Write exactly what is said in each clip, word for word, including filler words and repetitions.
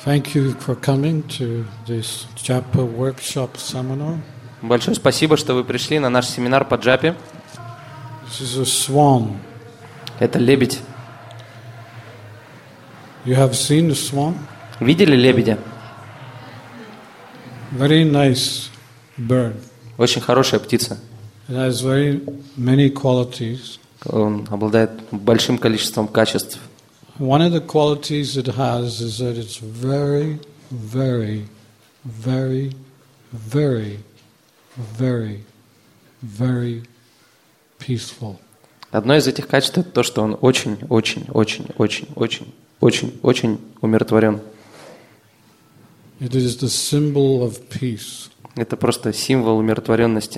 Thank you for coming to this Japa workshop seminar. Большое спасибо, что вы пришли на наш семинар по джапе. This is a swan. Это лебедь. You have seen the swan? Видели лебедя? Very nice bird. Очень хорошая птица. It has very many qualities. Он обладает большим количеством качеств. One of the qualities it has is that it's very, very, very, very, very, very peaceful. Одно из этих качеств это то, что он очень, очень, очень, очень, очень, очень, очень умиротворен. It is the symbol of peace. Это просто символ умиротворенности.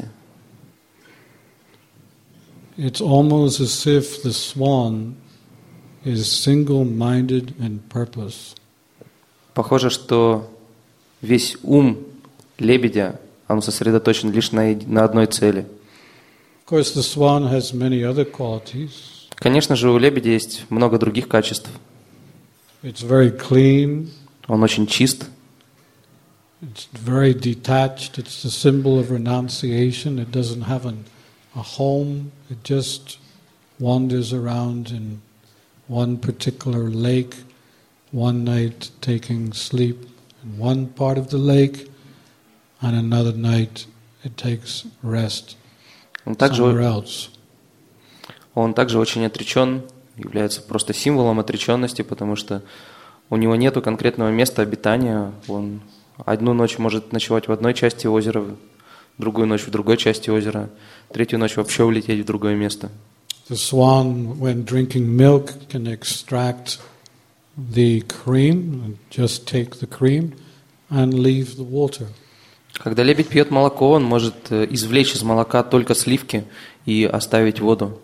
It's almost as if the swan is single-minded in purpose. Похоже, что весь ум лебедя, он сосредоточен лишь на, на одной цели. Of course, the swan has many other qualities. Конечно же, у лебедя есть много других качеств. It's very clean. Он очень чист. It's very detached. It's the symbol of renunciation. It doesn't have an, a home. It just wanders around in one particular lake, one night taking sleep in one part of the lake, and another night it takes rest Он также, somewhere else. он также очень отречен, является просто символом отреченности, потому что у него нет конкретного места обитания. Он одну ночь может ночевать в одной части озера, другую ночь в другой части озера, третью ночь вообще улететь в другое место. The swan, when drinking milk, can extract the cream, and just take the cream, and leave the water. Когда лебедь пьет молоко, он может извлечь из молока только сливки и оставить воду.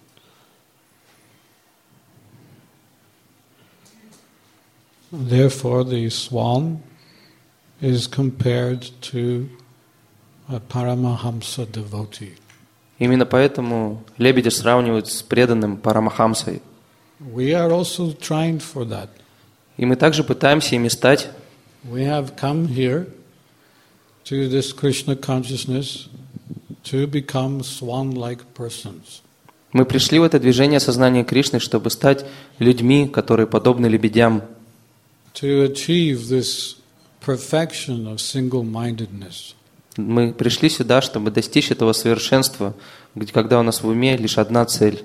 Therefore, the swan is compared to a Paramahamsa devotee. Именно поэтому лебедя сравнивают с преданным Парамахамсой. We are also trying for that. И мы также пытаемся ими стать. We have come here to this Krishna consciousness to become swan-like persons. Мы пришли в это движение сознания Кришны, чтобы стать людьми, которые подобны лебедям. To achieve this perfection of single-mindedness. Мы пришли сюда, чтобы достичь этого совершенства, где, когда у нас в уме лишь одна цель.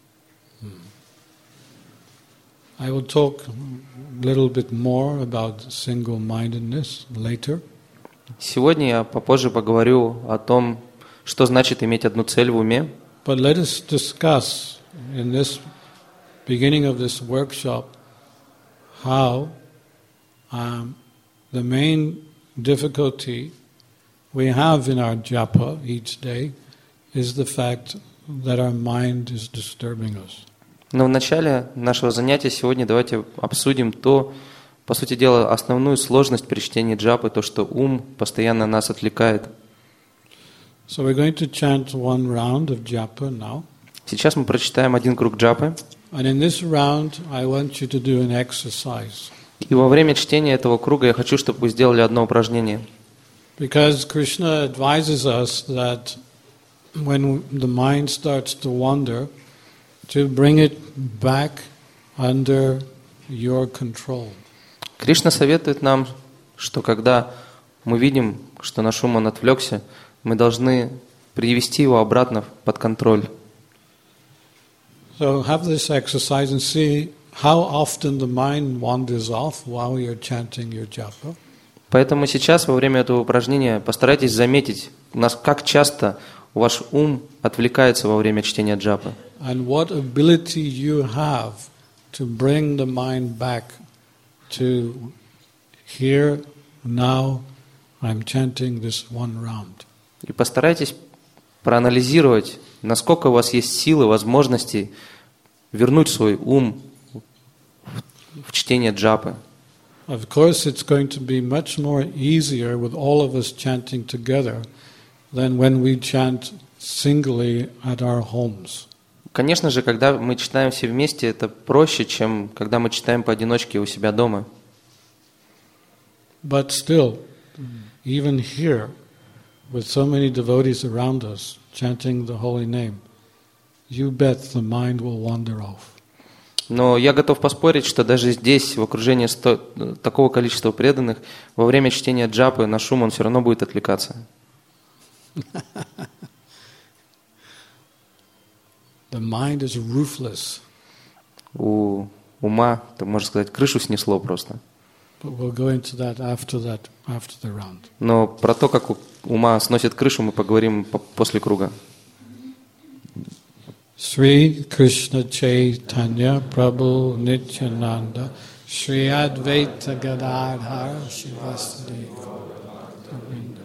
I will talk a little bit more about single-mindedness later. Сегодня я попозже поговорю о том, что значит иметь одну цель в уме. But let us discuss in this beginning of this workshop how um, the main difficulty we have in our japa each day is the fact that our mind is disturbing us. Но в начале нашего занятия сегодня давайте обсудим то, по сути дела, основную сложность при чтении джапы, то, что ум постоянно нас отвлекает. So we're going to chant one round of japa now. Сейчас мы прочитаем один круг джапы. And in this round, I want you to do an exercise. И во время чтения этого круга я хочу, чтобы вы сделали одно упражнение. Because Krishna advises us that when the mind starts to wander, to bring it back under your control. Кришна советует нам, что когда мы видим, что наш ум он отвлекся, мы должны привести его обратно под контроль. So have this exercise and see how often the mind wanders off while you're chanting your japa. Поэтому сейчас, во время этого упражнения, постарайтесь заметить, как часто ваш ум отвлекается во время чтения джапы. And what ability you have to bring the mind back to here, now, I'm chanting this one round. И постарайтесь проанализировать, насколько у вас есть силы, возможности вернуть свой ум в чтение джапы. Of course, it's going to be much more easier with all of us chanting together than when we chant singly at our homes. Конечно же, когда мы читаем все вместе, это проще, чем когда мы читаем поодиночке у себя дома. But still, even here, with so many devotees around us chanting the holy name, you bet the mind will wander off. Но я готов поспорить, что даже здесь, в окружении сто, такого количества преданных, во время чтения джапы на шум он все равно будет отвлекаться. The mind is ruthless. У ума, так можно сказать, крышу снесло просто. But we'll go into that after that, after the round. Но про то, как у ума сносит крышу, мы поговорим по- после круга. Sri Krishna Chaitanya Prabhu Nityananda Sri Advaita Gadadhar Shivasadi Govinda.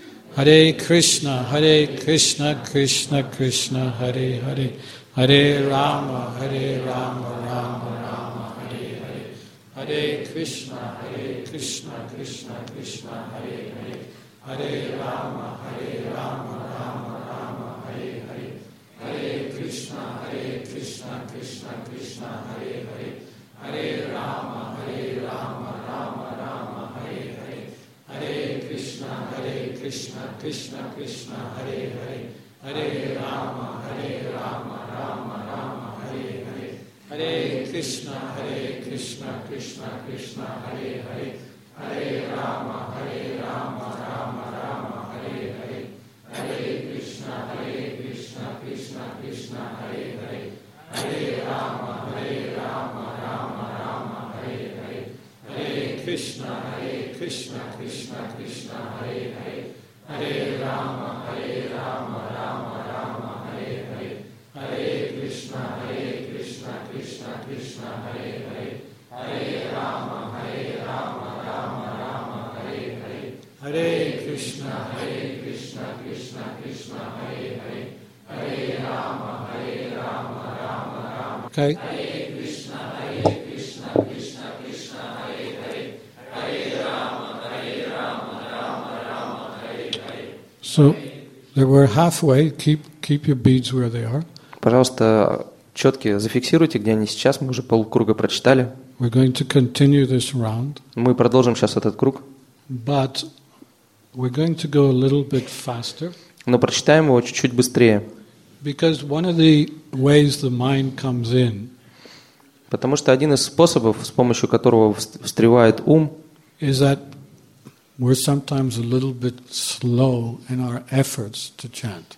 Hare Krishna, Hare Krishna, Krishna Krishna, Hare Hare, Hare Rama, Hare Rama, Rama Rama, Hare Hare, Hare Krishna, Hare Krishna, Krishna Krishna, Hare Hare, Hare Rama, Hare Rama, Rama Rama, Hare Hare, Hare Krishna, Hare Krishna, Krishna Krishna, Hare Hare, Hare Rama, Hare Rama, Rama Rama, Hare Hare, Hare Krishna, Hare Krishna, Krishna Krishna, Hare Hare, Hare Rama, Hare Rama, Rama Rama, Hare Hare, Hare Krishna, Hare Krishna, Krishna Krishna, Hare Hare, Hare Rama, Hare Rama, Rama Rama, Hare Hare, Hare Krishna, Hare Krishna, Krishna Krishna, Hare Hare, Hare Rama, Hare Rama, Rama Rama, Hare Hare, Hare Krishna, Hare Krishna, Krishna Krishna, Hare Hare, Hare Rama, Hare Rama, Rama Rama, Hare Hare, Hare Krishna, Hare Krishna, Krishna Krishna, Hare Hare, Hare Rama, Hare Rama, Rama Rama, Hare Hare, Hare Krishna, Hare Krishna, Krishna Krishna, Hare Hare, Hare Rama, Hare Rama, Rama Rama. Okay. Hare Krishna, Hare Krishna, Krishna Krishna, Hare Hare, Hare Rama, Hare Rama, Rama Rama, Hare Hare. So, that we're halfway. Keep keep your beads where they are. Пожалуйста, четки зафиксируйте, где они сейчас. Мы уже полкруга прочитали. We're going to continue this round. Мы продолжим сейчас этот круг. But we're going to go a little bit faster. Но прочитаем его чуть-чуть быстрее. Because one of the ways the mind comes in Потому что один из способов, с помощью которого встревает ум, is that we're sometimes a little bit slow in our efforts to chant.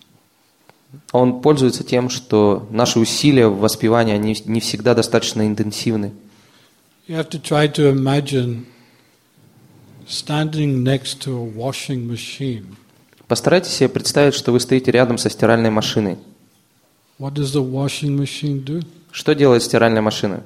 он пользуется тем, что наши усилия в воспевании они не всегда достаточно интенсивны. You have to try to imagine standing next to a washing machine. Постарайтесь себе представить, что вы стоите рядом со стиральной машиной. What does the washing machine do? Что делает стиральная машина?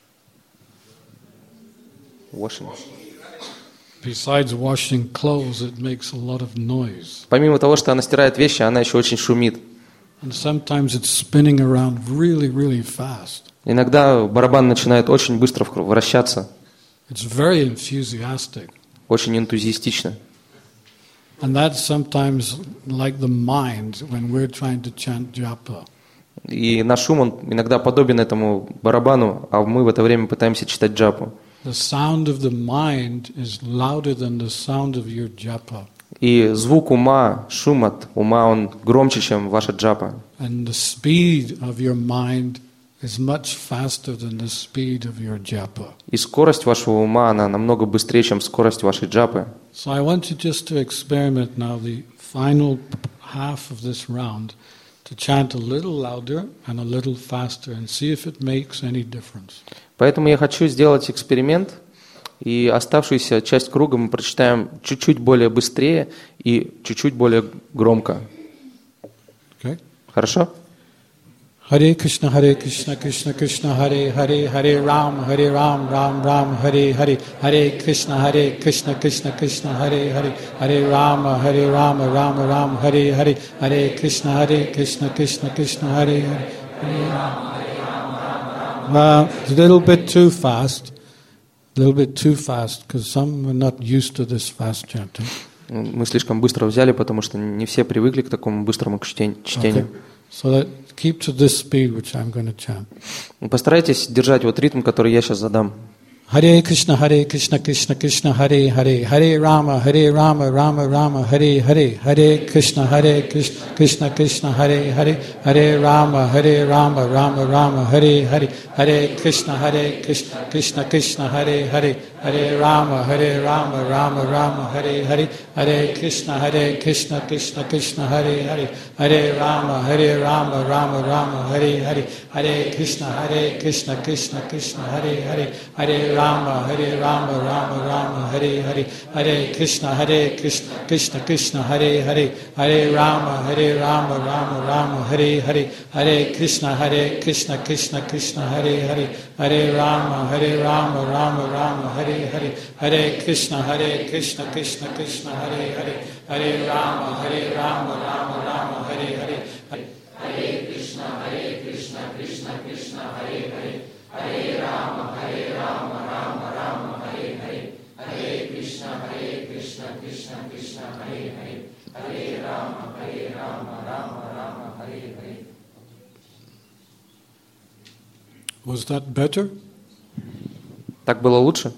Washing. Besides washing clothes, it makes a lot of noise. Помимо того, что она стирает вещи, она еще очень шумит. And sometimes it's spinning around really, really fast. Иногда барабан начинает очень быстро вращаться, It's very enthusiastic. очень энтузиастично. And that's sometimes like the mind when we're trying to chant japa. И наш шум, он иногда подобен этому барабану, а мы в это время пытаемся читать джапу. The sound of the mind is louder than the sound of your japa. И звук ума, шум от ума, он громче, чем ваша джапа. And the speed of your mind is much faster than the speed of your japa. И скорость вашего ума, она намного быстрее, чем скорость вашей джапы. So I want you just to experiment now the final half of this round to chant a little louder and a little faster and see if it makes any difference. Поэтому я хочу сделать эксперимент, и оставшуюся часть круга мы прочитаем чуть-чуть более быстрее и чуть-чуть более громко. Okay? Хорошо? Hare Krishna, Hare Krishna, Krishna Krishna, Hare Hare, Hare Ram, Hare Ram, Ram Ram, Hare Hare, Hare Krishna, Hare Krishna, Krishna Krishna, Hare Hare, Hare Rama, Hare Rama, Rama Ram, Hare Hare, Hare Krishna, Hare Krishna, Krishna Krishna, Hare Hare, Hare Rama, Hare Rama. Well, it's a little bit too fast, a little bit too fast, because some are not used to this fast chanting. Мы слишком быстро взяли, потому что не все привыкли к такому быстрому чтению. Okay. So that keep to this speed which I'm going to chant. Постарайтесь держать вот ритм, который я сейчас задам. Hare Krishna, Hare Krishna, Krishna Krishna, Hare Hare, Hare Rama, Hare Rama, Rama Rama, Hare Hare, Hare Krishna, Hare Krishna, Krishna Krishna, Hare Hare, Hare Rama, Hare Rama, Rama Rama, Hare Hare, Hare Krishna, Hare Krishna, Krishna Krishna, Hare Hare, Hare Rama, Hare Rama, Rama Rama, Hare Hare, Hare Krishna, Hare Krishna, Krishna Krishna, Hare Hare, Hare Rama, Hare Rama, Rama Rama, Hare Hare, Hare Krishna, Hare Krishna, Krishna Krishna, Hare Hare, Hare Rama, Hare Rama, Rama Rama, Hare Hare, Hare Krishna, Hare Krishna, Krishna Krishna, Hare Hare, Hare Rama, Hare Rama, Rama Rama, Hare Hare, Hare Krishna, Hare Krishna, Krishna Krishna, Hare Hare, Hare Rama, Hare Rama, Rama Rama, Hare Hare, Hare Krishna, Hare Krishna, Krishna Krishna, Hare Hare, Hare Rama, Hare Rama, Rama Rama, Hare Hare, Hare Krishna, Hare Krishna, Krishna Krishna, Hare Hare, Hare Rama, Hare Rama, Rama Rama, Hare Hare, Hare Krishna, Hare Krishna, Krishna Krishna, Hare Hare, Hare Rama, Hare Rama, Rama Rama, Hare Hare. Was that better? Так было лучше?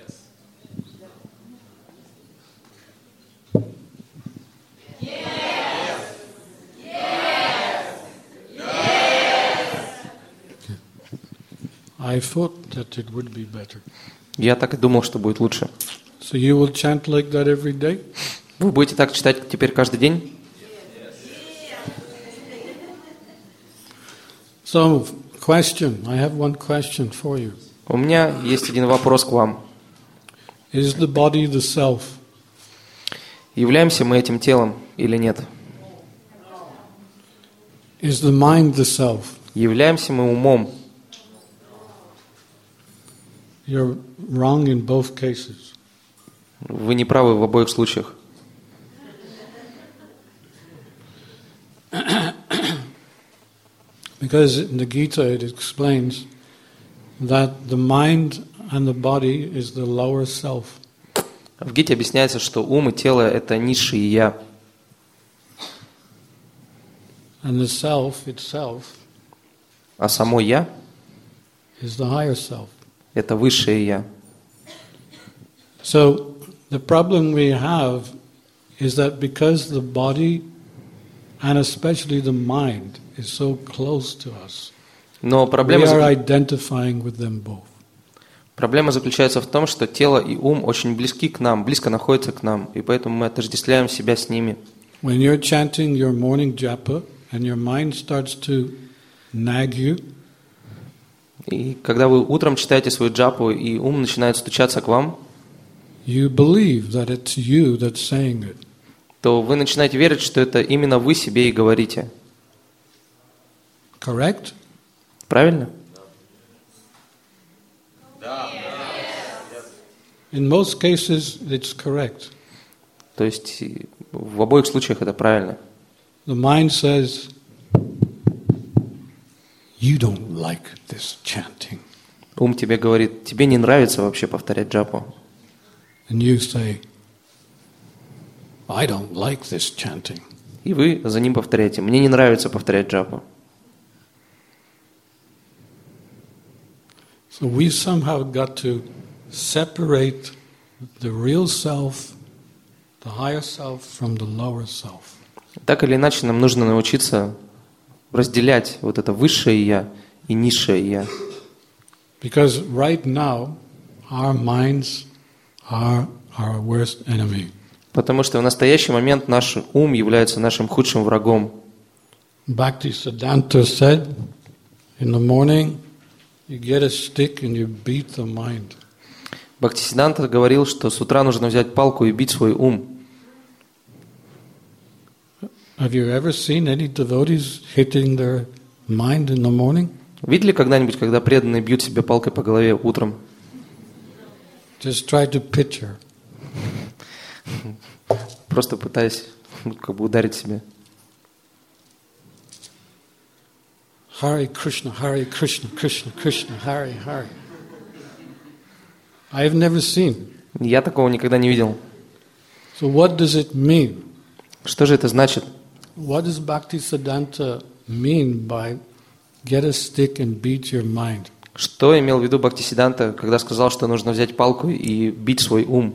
I thought that it would be better. Я так и думал, что будет лучше. So you will chant like that every day? Вы будете так читать теперь каждый день? So, question. I have one question for you. У меня есть один вопрос к вам. Is the body the self? Являемся мы этим телом или нет? Is the mind the self? Являемся мы умом? You're wrong in both cases. Вы не правы в обоих случаях. Because in the Gita it explains that the mind and the body is the lower self. В Гите объясняется, что ум и тело – это низшее «я». And the self itself А само «я» is the higher self. – это высшее «я». So the problem we have is that because the body and especially the mind is so close to us, Но we проблема, are закл... identifying with them both. проблема заключается в том, что тело и ум очень близки к нам, близко находятся к нам, и поэтому мы отождествляем себя с ними. When you're chanting your morning japa and your mind starts to nag you, И когда вы утром читаете свою джапу, и ум начинает стучаться к вам, you believe that it's you that's saying it. то вы начинаете верить, что это именно вы себе и говорите. Correct? Правильно? In most cases, it's correct. То есть в обоих случаях это правильно. The mind says, you don't like this chanting. Ум тебе говорит, тебе не нравится вообще повторять джапу. And you say, I don't like this chanting. И вы за ним повторяете, мне не нравится повторять джапу. So we somehow got to separate the real self, the higher self, from the lower self. Так или иначе, нам нужно научиться разделять вот это высшее «я» и низшее «я». Because right now, our minds are our worst enemy. Потому что в настоящий момент наш ум является нашим худшим врагом. Bhaktisiddhanta said, in the morning, you get a stick and you beat the mind. Бхактисиддханта говорил, что с утра нужно взять палку и бить свой ум. Have you ever seen any devotees hitting their mind in the morning? Видели когда-нибудь, когда преданные бьют себе палкой по голове утром? Just try to picture. Просто пытаясь как бы ударить себя. Hare Krishna, Hare Krishna, Krishna Krishna, Hare Hare. I have never seen. Я такого никогда не видел. So what does it mean? Что же это значит? What does Bhaktisiddhanta mean by get a stick and beat your mind? Что имел в виду Бхактисиддханта, когда сказал, что нужно взять палку и бить свой ум?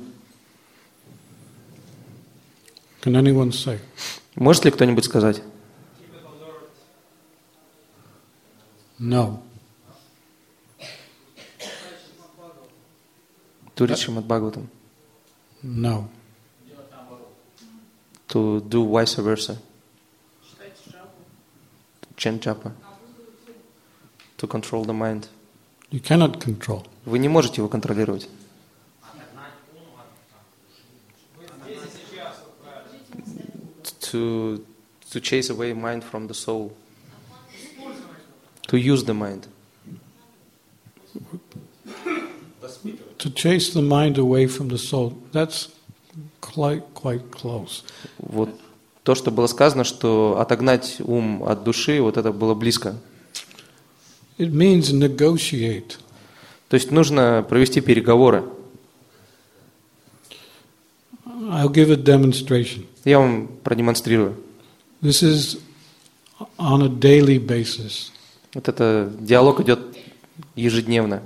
Can anyone say? Может ли кто-нибудь сказать? No. To read Srimad Bhagavatam. No. To do vice versa. To chant japa. To control the mind. You cannot control. Вы не можете его контролировать. To, to chase away mind from the soul. To use the mind. To chase the mind away from the soul, that's quite, quite close. Вот то, что было сказано, что отогнать ум от души, вот это было близко. It means negotiate. То есть нужно провести переговоры. I'll give a demonstration. Я вам продемонстрирую. This is on a daily basis. Вот это диалог идет ежедневно.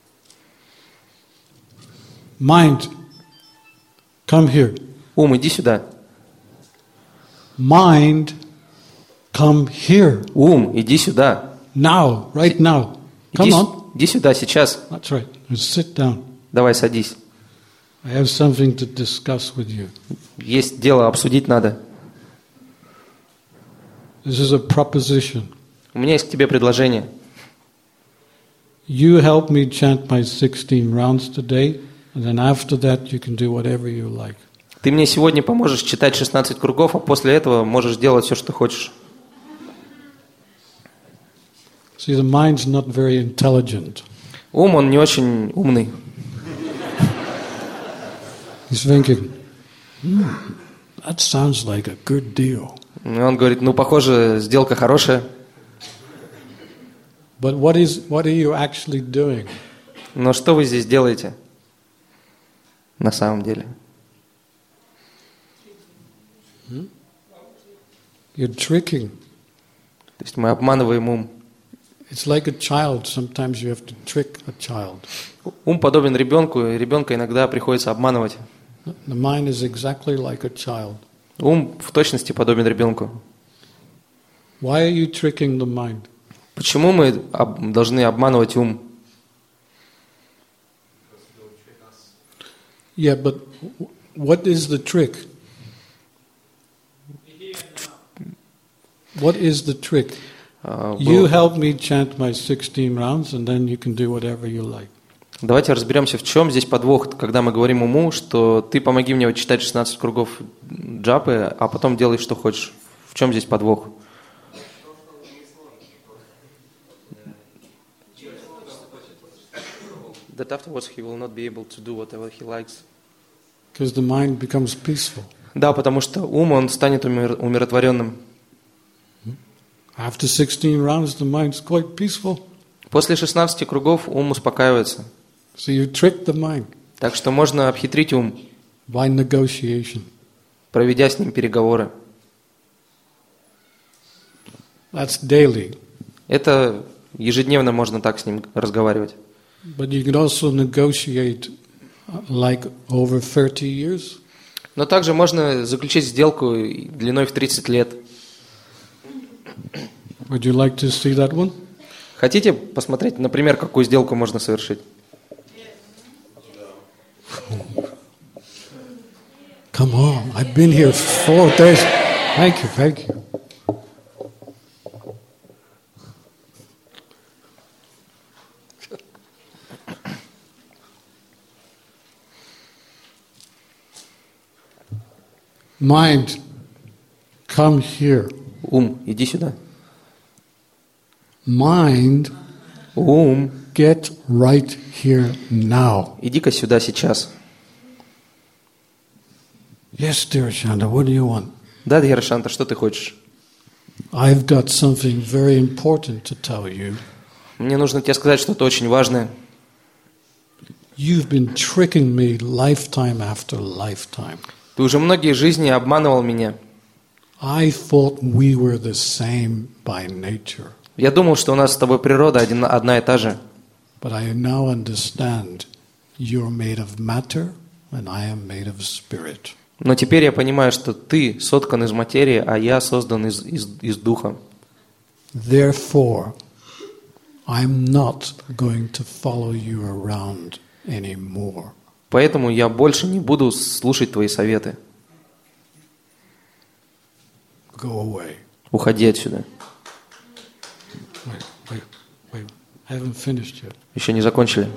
Mind, come here. Ум, иди сюда. Mind, come here. Ум, иди сюда. Now, right now. Come Иди, on. иди сюда сейчас. That's right. Just sit down. Давай, садись. I have something to discuss with you. Есть дело, обсудить надо. This is a proposition. У меня есть к тебе предложение. You help me chant my sixteen rounds today, and then after that you can do whatever you like. Ты мне сегодня поможешь читать шестнадцать кругов, а после этого можешь делать все, что хочешь. See, the mind's not very intelligent. Ум, он не очень умный. He's thinking, hmm, that sounds like a good deal. И он говорит, ну, похоже, сделка хорошая. But what is what are you actually doing? Но что вы здесь делаете? На самом деле. You're tricking. То есть мы обманываем ум. It's like a child. Sometimes you have to trick a child. Ум подобен ребенку, и ребенка иногда приходится обманывать. The mind is exactly like a child. Ум в точности подобен ребенку. Why are you tricking the mind? Почему мы об, должны обманывать ум? Yeah, but what is the trick? What is the trick? Uh, you help me chant my sixteen rounds, and then you can do whatever you like. Давайте разберемся, в чем здесь подвох, когда мы говорим уму, что ты помоги мне читать шестнадцать кругов джапы, а потом делай, что хочешь. В чем здесь подвох? That afterwards he will not be able to do whatever he likes. Because the mind becomes peaceful. Да, потому что ум, он станет умир, умиротворенным. After sixteen rounds, the mind's quite peaceful. После шестнадцати кругов ум успокаивается. So you trick the mind. Так что можно обхитрить ум, by negotiation. проведя с ним переговоры. That's daily. Это ежедневно можно так с ним разговаривать. But you can also negotiate like over thirty years. Но также можно заключить сделку длиной в тридцать лет. Would you like to see that one? Хотите посмотреть, например, какую сделку можно совершить? Come on, I've been here four days. Thank you, thank you. Mind, come here. Ум, иди сюда. Mind, ум, get right here now. Иди-ка сюда сейчас. Yes, dear Shanta, what do you want? Да, Дхирашанта, что ты хочешь? I've got something very important to tell you. Мне нужно тебе сказать что-то очень важное. You've been tricking me lifetime after lifetime. Ты уже многие жизни обманывал меня. I thought we were the same by nature. Я думал, что у нас с тобой природа один, одна и та же. but I now understand you're made of matter, and I am made of spirit. Но теперь я понимаю, что ты соткан из материи, а я создан из, из, из духа. Therefore, I'm not going to follow you around anymore. Поэтому я больше не буду слушать твои советы. Go away. Уходи отсюда. Wait, wait, wait. I haven't finished yet. Еще не закончили.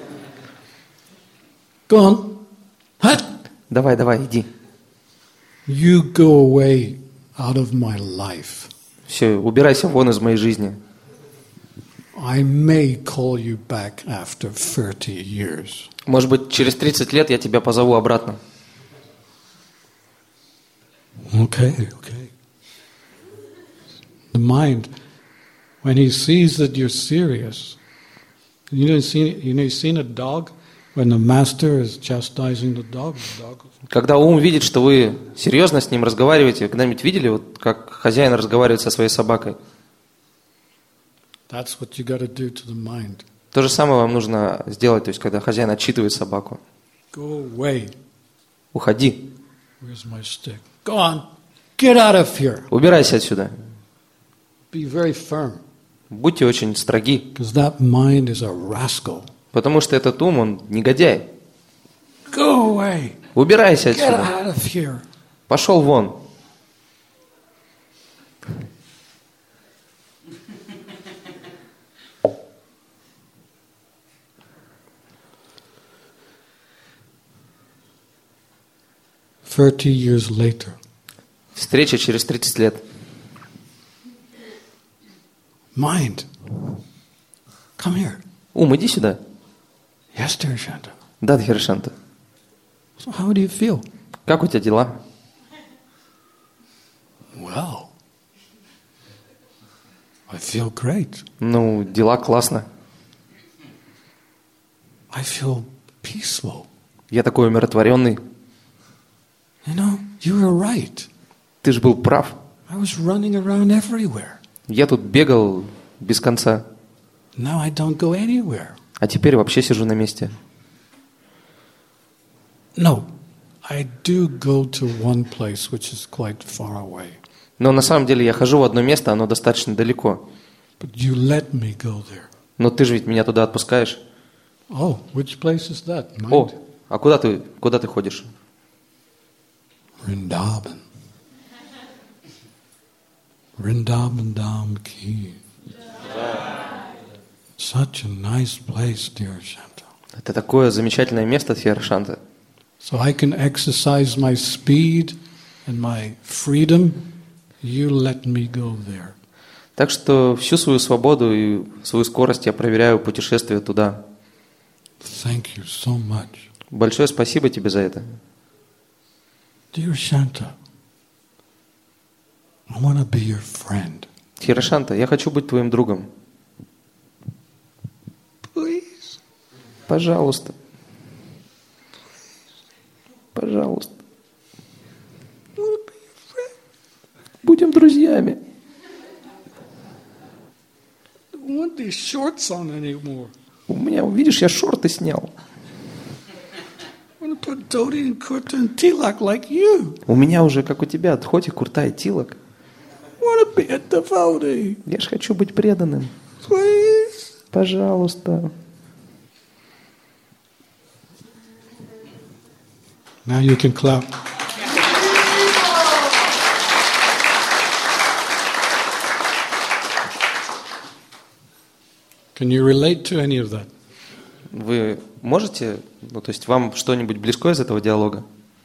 Go on. Hut. Давай, давай, иди. You go away out of my life. Все, убирайся вон из моей жизни. I may call you back after thirty years. Может быть, через тридцать лет я тебя позову обратно. Okay, okay. The mind, when he sees that you're serious, you know, seen, you know, you've seen a dog when the master is chastising the dog. The dog. Когда ум видит, что вы серьезно с ним разговариваете, вы когда-нибудь видели, вот как хозяин разговаривает со своей собакой? That's what you got to do to the mind. То же самое вам нужно сделать, то есть когда хозяин отчитывает собаку. Go away. Уходи. Where's my stick? Go on. Get out of here. Убирайся отсюда. Be very firm. Будьте очень строги. Because that mind is a rascal. Потому что этот ум, он негодяй. Go away. Убирайся Get отсюда. out of here. Пошел вон. Thirty years later. Встреча через тридцать лет. Mind. Come here. Ум, иди сюда. Yes, dear Shanta. Да, Дхиршанта. So how do you feel? Как у тебя дела? Well, I feel great. Ну, дела классно. I feel peaceful. Я такой умиротворенный. You know, you were right. Ты же был прав. I was running around everywhere. Я тут бегал без конца. Now I don't go anywhere. А теперь вообще сижу на месте. No, I do go to one place which is quite far away. Но на самом деле я хожу в одно место, оно достаточно далеко. But you let me go there. Но ты же ведь меня туда отпускаешь. Oh, which place is that? Mind? О, а куда ты, куда ты ходишь? Vrindavan. Vrindavan Dham Ki. Such a nice place, dear Shanta. Это такое замечательное место, Дхиршанта. So I can exercise my speed and my freedom. You let me go there. Так что всю свою свободу и свою скорость я проверяю путешествие туда. Thank you so much. Большое спасибо тебе за это. Dear Shanta, I want to be your friend. Дхиршанта, я хочу быть твоим другом. Please. Пожалуйста. Пожалуйста. I want to be your friend. Будем друзьями. I don't want these shorts on anymore. У меня, видишь, я шорты снял. I want to put dhoti and kurta and tilak like you. У меня уже, как у тебя, дхоти, курта и тилок. I want to be a devotee. Я же хочу быть преданным. Please. Пожалуйста. Now you can clap. Can you relate to any of that? Вы можете, ну, то есть вам что-нибудь близко из этого диалога?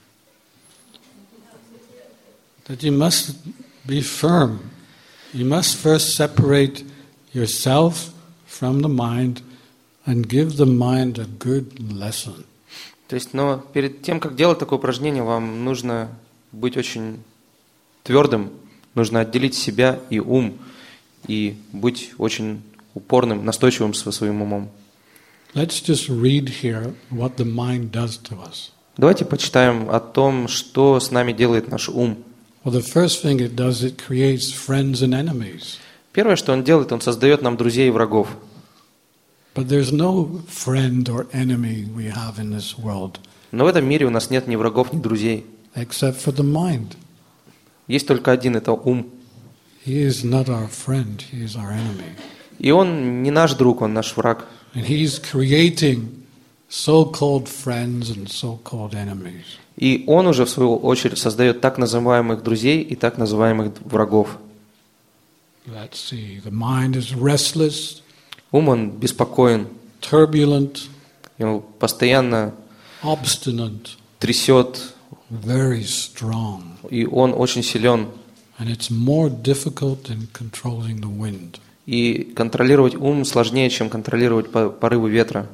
That you must be firm. You must first separate yourself from the mind and give the mind a good lesson. То есть, но перед тем, как делать такое упражнение, вам нужно быть очень твердым, нужно отделить себя и ум, и быть очень упорным, настойчивым со своим умом. Let's just read here what the mind does to us. Давайте почитаем о том, что с нами делает наш ум. Well, the first thing it does, it creates friends and enemies. Первое, что он делает, он создает нам друзей и врагов. But there's no friend or enemy we have in this world Но в этом мире у нас нет ни врагов, ни друзей. except for the mind. Есть только один, это ум. He is not our friend, he is our enemy. И он не наш друг, он наш враг. And he's creating so-called friends and so-called enemies. И он уже, в свою очередь, создает так называемых друзей и так называемых врагов. Let's see. The mind is restless, Ум, он беспокоен, turbulent, его постоянно obstinate, трясет, very strong. и он очень силен. And it's more difficult than controlling the wind. И контролировать ум сложнее, чем контролировать порывы ветра.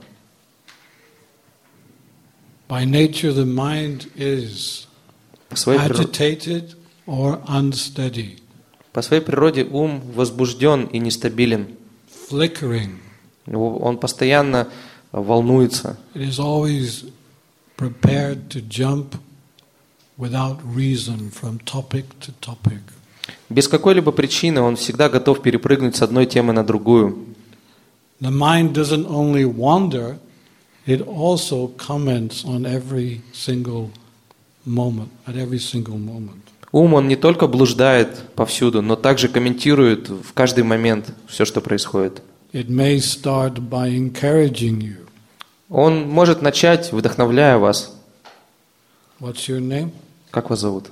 By nature, the mind is По своей, agitated or unsteady, по своей природе ум возбужден и нестабилен. flickering. Он постоянно волнуется. It is always prepared to jump without reason from topic to topic. Без какой-либо причины он всегда готов перепрыгнуть с одной темы на другую. The mind doesn't only wander, it also comments on every single moment, at every single moment. Ум, он не только блуждает повсюду, но также комментирует в каждый момент все, что происходит. It may start by encouraging you. Он может начать, вдохновляя вас. What's your name? Как вас зовут?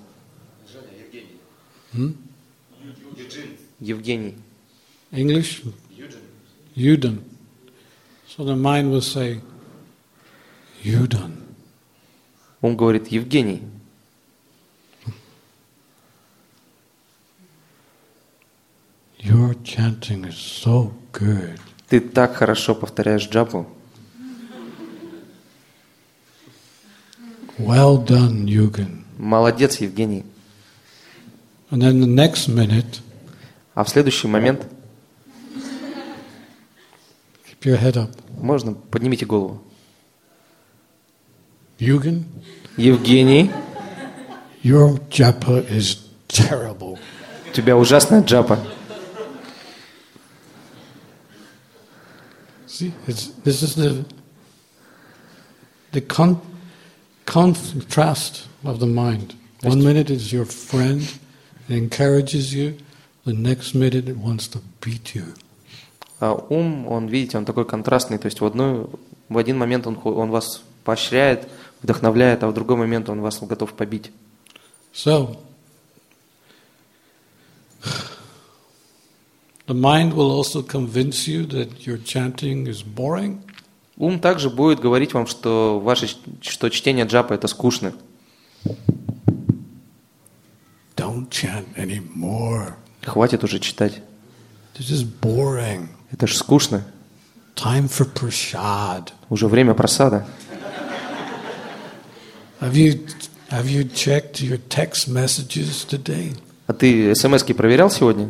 Hmm? Евгений. English? Yudin. So the mind will say, Yudin. Ум говорит: Евгений. Your chanting is so good. Ты так хорошо повторяешь джапу. Well done, Yugin. Молодец, Евгений. And then the next minute, А в следующий момент keep your head up. можно поднимите голову. Yugin, Евгений, your japa is terrible. у тебя ужасная джапа. See, it's, this is the the con, contrast of the mind. One minute is your friend, it encourages you. The next minute it wants to beat you. А ум, он, видите, он такой контрастный. То есть в, одну, в один момент он, он вас поощряет, вдохновляет, а в другой момент он вас готов побить. So, the mind will also convince you that your chanting is boring. Ум также будет говорить вам, что, ваше, что чтение джапа это скучно. Don't chant anymore. Хватит уже читать. This is boring. Это ж скучно. Time for prasad. Уже время просада. Have you have you checked your text messages today? А ты смс-ки проверял сегодня?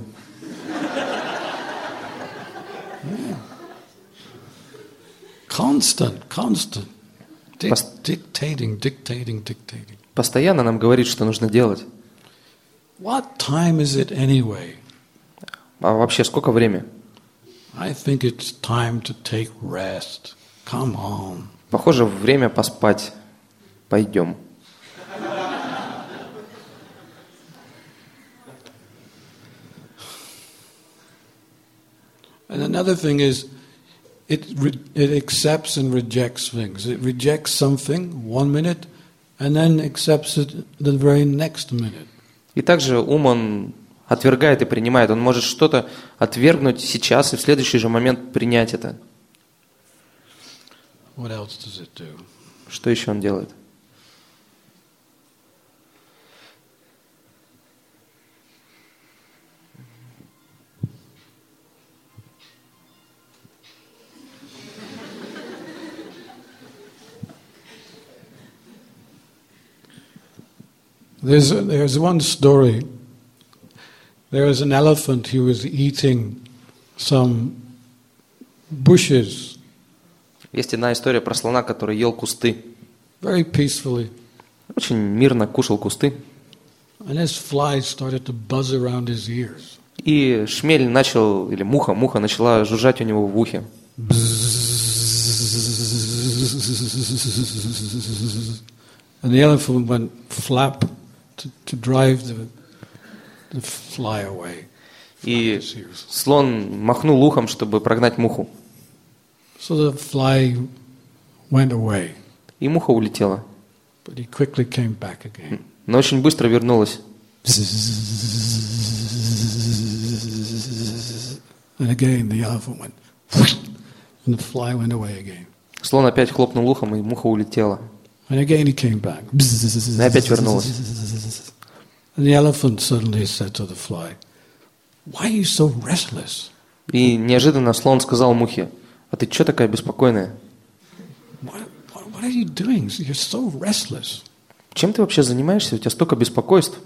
Constant, constant. Dic- Pos- dictating, dictating, dictating. Постоянно нам говорит, что нужно делать. What time is it anyway? А вообще сколько время? I think it's time to take rest. Come on. Похоже, время поспать. Пойдем. And another thing is, it re- it accepts and rejects things. It rejects something one minute, and then accepts it the very next minute. И также ум, он отвергает и принимает. Он может что-то отвергнуть сейчас и в следующий же момент принять это. What else does it do? Что еще он делает? There's a, there's one story. There was an elephant. He was eating some bushes Есть одна история про слона, который ел кусты. very peacefully, Очень мирно кушал кусты. and his flies started to buzz around his ears. И шмель начал, или муха, муха начала жужжать у него в ухе. Bzzz. And the elephant went flap to, to drive the, the fly away. И слон махнул ухом, чтобы прогнать муху. So the fly went away. И муха улетела. But he quickly came back again. Но очень быстро вернулась. And again the elephant went, and the fly went away again. Слон опять хлопнул ухом, и муха улетела. And again he came back. И опять вернулась. And the elephant suddenly said to the fly, "Why are you so restless?" И неожиданно слон сказал мухе: «А ты что такая беспокойная? What, what, what are you doing? You're so restless. Чем ты вообще занимаешься? У тебя столько беспокойств».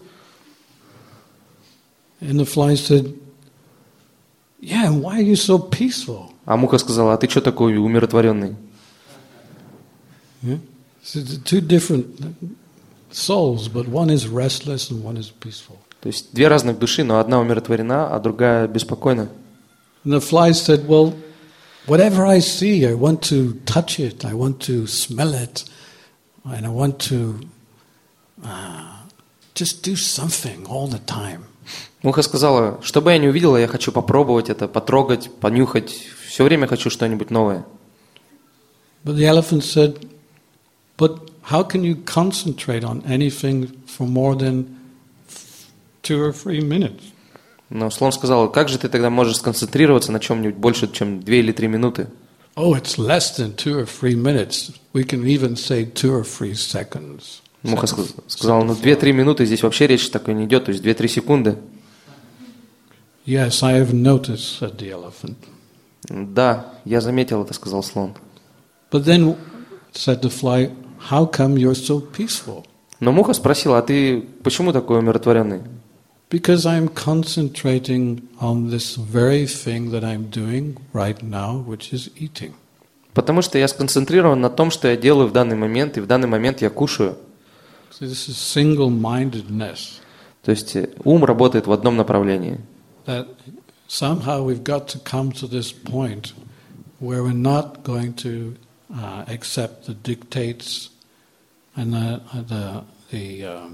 And the fly said, "Yeah, and why are you so peaceful?" А муха сказала: «А ты что такой умиротворенный?» Yeah? So the two different souls, but one is restless and one is peaceful. То есть две разных души, но одна умиротворена, а другая беспокойна. And the fly said, "Well, whatever I see, I want to touch it, I want to smell it, and I want to uh, just do something all the time." Муха сказала: «Что бы я ни увидела, я хочу попробовать это, потрогать, понюхать. Все время хочу что-нибудь новое». But the elephant said, "But how can you concentrate on anything for more than two or three minutes?" Но слон сказал: «Как же ты тогда можешь сконцентрироваться на чем-нибудь больше, чем две или три минуты?» Oh, it's less than two or three minutes. We can even say two or three seconds. Муха сказала: «Ну, две-три минуты, здесь вообще речь такой не идет, то есть две-три секунды». Yes, I have noticed, said the elephant. «Да, я заметил это», — сказал слон. But then, said the fly, how come you're so peaceful? Но муха спросила: «А ты почему такой умиротворенный?» Because I'm concentrating on this very thing that I'm doing right now, which is eating. Потому что я сконцентрирован на том, что я делаю в данный момент, и в данный момент я кушаю. So this is single-mindedness. То есть ум работает в одном направлении. That somehow we've got to come to this point where we're not going to uh, accept the dictates and the the the, um,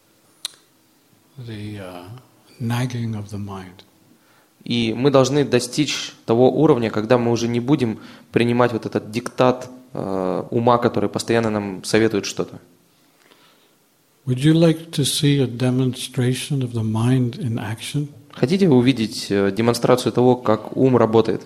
the uh, nagging of the mind. И мы должны достичь того уровня, когда мы уже не будем принимать вот этот диктат э, ума, который постоянно нам советует что-то. Would you like to see a demonstration of the mind in action? Хотите вы увидеть э, демонстрацию того, как ум работает?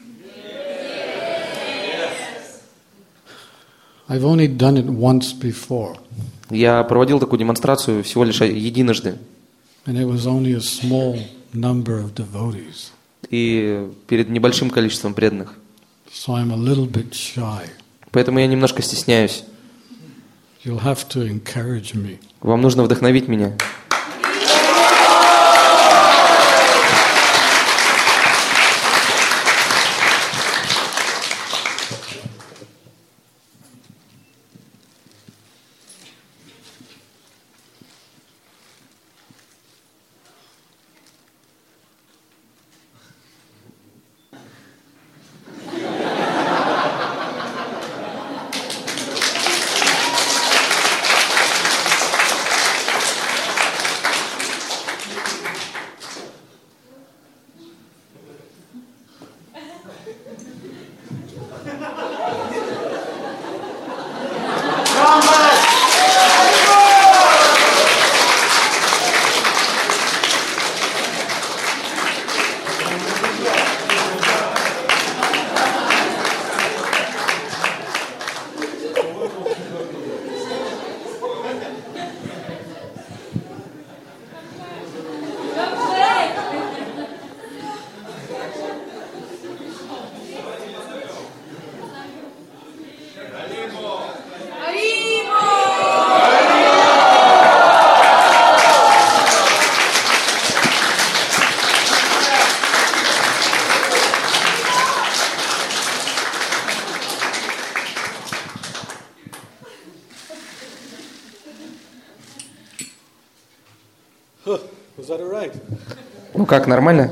I've only done it once before. Я проводил такую демонстрацию всего лишь единожды. And it was only a small number of devotees. И перед небольшим количеством преданных. So I'm a little bit shy. Поэтому я немножко стесняюсь. You'll have to encourage me. Вам нужно вдохновить меня. Was that all right? Ну как, нормально?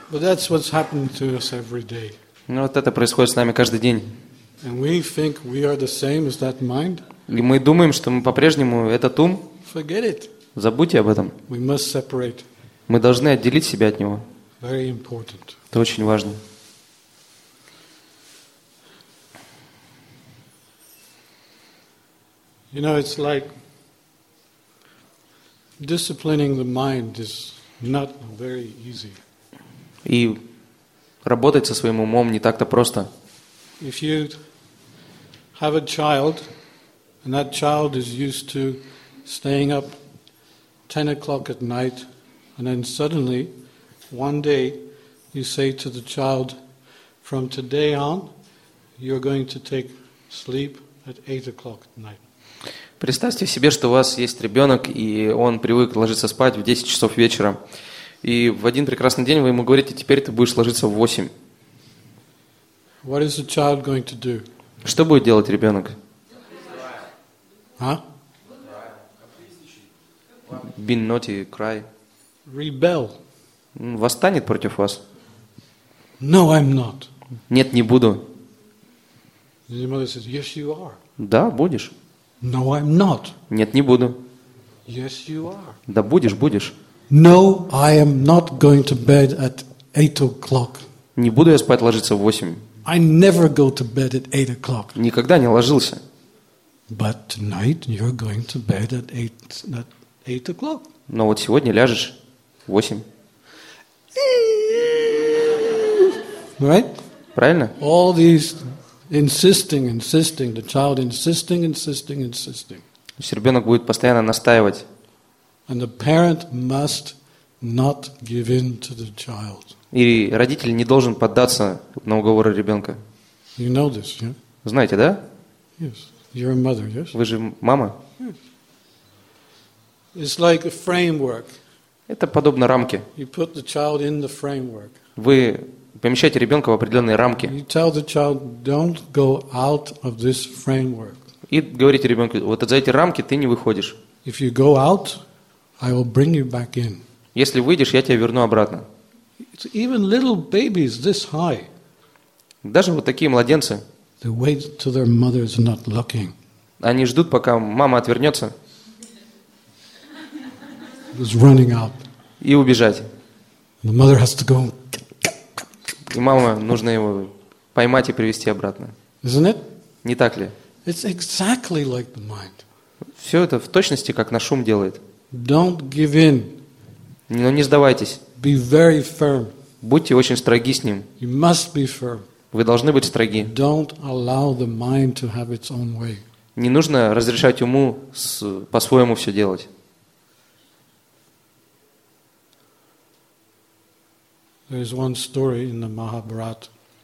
But that's what's happening to us every day. Ну вот это происходит с нами каждый день. And we think we are the same as that mind. И мы думаем, что мы по-прежнему этот ум. Forget it. Забудьте об этом. We must separate. Мы должны отделить себя от него. Very important. Это очень важно. You know, it's like disciplining the mind is not very easy. И работать со своим умом не так-то просто. If you have a child, and that child is used to staying up ten o'clock at night, and then suddenly, one day, you say to the child, from today on, you're going to take sleep at eight o'clock at night. Представьте себе, что у вас есть ребенок, и он привык ложиться спать в десять часов вечера. И в один прекрасный день вы ему говорите, теперь ты будешь ложиться в восемь. What is the child going to do? Что будет делать ребенок? Huh? Be naughty, cry. Rebel. Восстанет против вас. No, I'm not. Нет, не буду. And your mother says, yes, you are. Да, будешь. No, I'm not. Нет, не буду. Yes, you are. Да будешь, будешь. No, I am not going to bed at eight o'clock. Не буду я спать ложиться в восемь. I never go to bed at eight o'clock. Никогда не ложился. But tonight you're going to bed at eight at eight o'clock. Но вот сегодня ляжешь в восемь. Right? Правильно? All these insisting, insisting, the child insisting, insisting, insisting. То есть ребенок будет постоянно настаивать. And the parent must not give in to the child. И родитель не должен поддаться на уговоры ребенка. You know this, yeah? Знаете, да? Yes. You're a mother, yes? Вы же мама. Yes. It's like a framework. Это подобно рамке. You put the child in the framework. Вы помещаете ребенка в определенные рамки. You tell the child, don't go out of this framework. И говорите ребенку, вот за эти рамки ты не выходишь. If you go out, I will bring you back in. Если выйдешь, я тебя верну обратно. It's even little babies this high. Даже вот такие младенцы, They wait till their mother's not looking. они ждут, пока мама отвернется, Just running out. и убежать. The mother has to go. И мама, нужно его поймать и привести обратно. Isn't it? Не так ли? It's exactly like the mind. Все это в точности, как наш ум делает. Don't give in. Но не сдавайтесь. Be very firm. Будьте очень строги с ним. You must be firm. Вы должны быть строги. Don't allow the mind to have its own way. Не нужно разрешать уму с, по-своему все делать. There's one story in the Mahabharata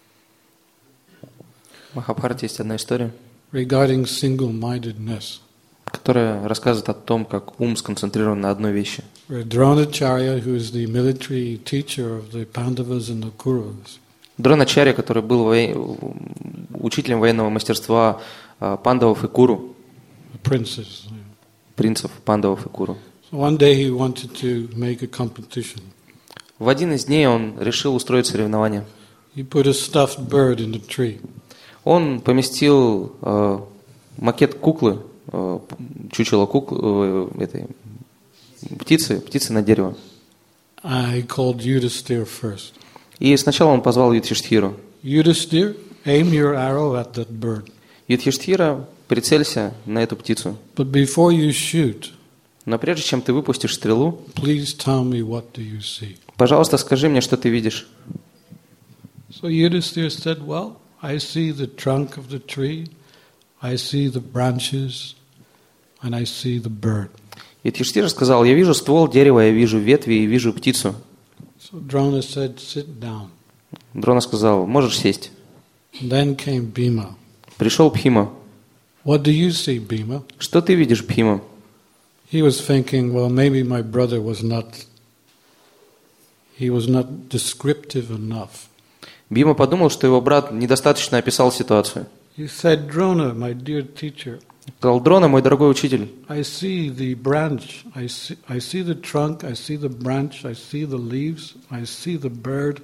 В Махабхарате есть одна история, regarding single-mindedness. которая рассказывает о том, как ум сконцентрирован на одной вещи. Where Dronacharya, who is the military teacher of the Pandavas and the Kauravas, Дроначарья, который был во... учителем военного мастерства пандавов и Куру, princes. принцев пандавов и Куру. So one day he wanted to make a competition. В один из дней он решил устроить соревнование. He put a stuffed bird in the tree. Он поместил э, макет куклы, э, чучело куклы, э, этой птицы, птицы на дерево. I called Yudhisthira first. И сначала он позвал Юдхиштхиру. Yudhisthira, aim your arrow at that bird. Юдхиштхира, прицелься на эту птицу. But before you shoot, Но прежде чем ты выпустишь стрелу, please tell me what do you see. пожалуйста, скажи мне, что ты видишь. So Yudhisthira said, well, I see the trunk of the tree, I see the branches, and I see the bird. Юдхиштхира сказал, я вижу ствол дерева, я вижу ветви и вижу птицу. So Drona said, sit down. Дрона сказал, можешь сесть. Then came Bhima. Пришел Бхима. What do you see, Bhima? Что ты видишь, Бхима? He was thinking, well, maybe my brother was not, he was not descriptive enough. Бхима подумал, что его брат недостаточно описал ситуацию. He said, Drona, my dear teacher, Сказал, Дрона, мой дорогой учитель, I see the branch, I see, I see the trunk, I see the branch, I see the leaves, I see the bird,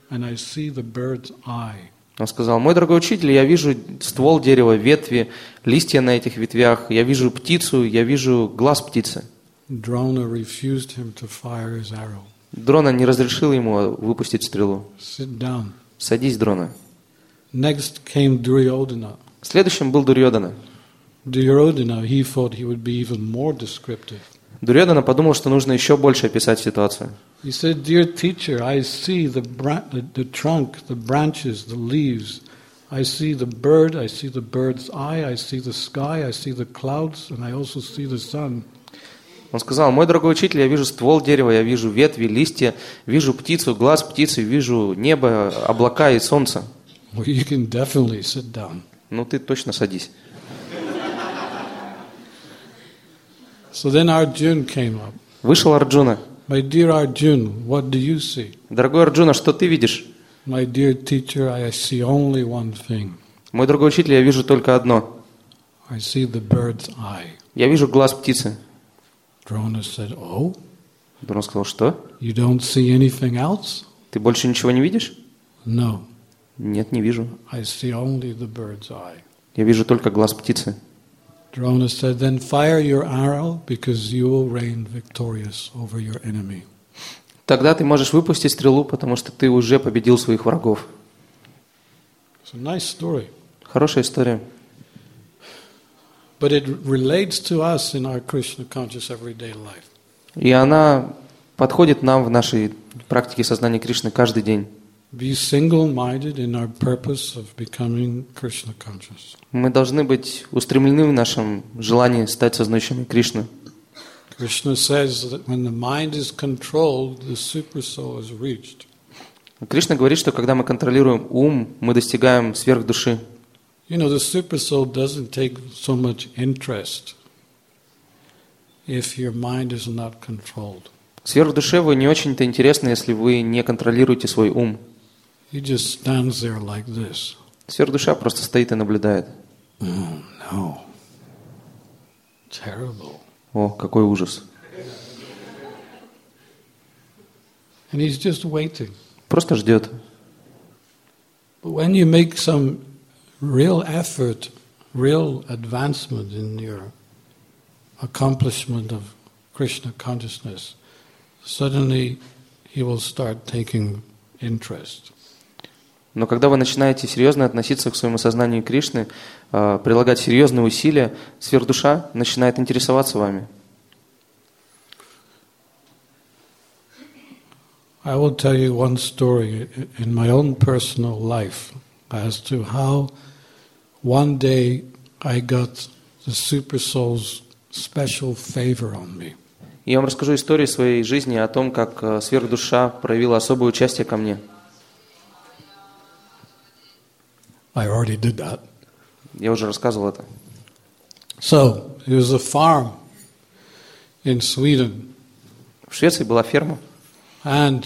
and I see the bird's eye. Он сказал: мой дорогой учитель, я вижу ствол дерева, ветви, листья на этих ветвях, я вижу птицу, я вижу глаз птицы. Drona refused him to fire his arrow. Дрона не разрешил ему выпустить стрелу. Sit down. Садись, Дрона. Next came Duryodhana. Следующим был Дурьодана. Duryodhana, he thought he would be even more descriptive. Дурьодана подумал, что нужно еще больше описать ситуацию. He said, "Dear teacher, I see the, bra- the, the trunk, the branches, the leaves. I see the bird, I see the bird's eye, I see the sky, I see the clouds, and I also see the sun." Он сказал: мой дорогой учитель, я вижу ствол дерева, я вижу ветви, листья, вижу птицу, глаз птицы, вижу небо, облака и солнце. Well, you can definitely sit down. Ну ты точно садись. So then Arjuna came up. Вышел Арджуна. My dear Arjuna, what do you see? Дорогой Арджуна, что ты видишь? My dear teacher, I see only one thing. Мой дорогой учитель, я вижу только одно. I see the bird's eye. Я вижу глаз птицы. Drona said, "Oh, Дрон сказал: что? you don't see anything else?" Ты больше ничего не видишь? No, Нет, не вижу. I see only the bird's eye. Я вижу только глаз птицы. Drona said, "Then fire your arrow, because you will reign victorious over your enemy." Тогда ты можешь выпустить стрелу, потому что ты уже победил своих врагов. It's a nice story. Хорошая история. But it relates to us in our Krishna conscious everyday life. И она подходит нам в нашей практике сознания Кришны каждый день. Be single-minded in our purpose of becoming Krishna conscious. Мы должны быть устремлены в нашем желании стать сознающими Кришны. Krishna says that when the mind is controlled, the supersoul is reached. Кришна говорит, что когда мы контролируем ум, мы достигаем сверхдуши. You know, the supersoul doesn't take so much interest if your mind is not controlled. Сверхдуше вы не очень-то интересны, если вы не контролируете свой ум. He just stands there like this. Сверхдуша просто стоит и наблюдает. Oh, no. Terrible. О, какой ужас. And he's just waiting. Просто ждет. But when you make some real effort, real advancement in your accomplishment of Krishna consciousness, suddenly he will start taking interest. Но когда вы начинаете серьезно относиться к своему сознанию Кришны, э, прилагать серьезные усилия, сверхдуша начинает интересоваться вами. I will tell you one story in my own personal life as to how one day I got the super soul's special favor on me. Я вам расскажу историю своей жизни о том, как э, сверхдуша проявила особое участие ко мне. I already did that. Я уже рассказывал это. So, it was a farm in Sweden. В Швеции была ферма, And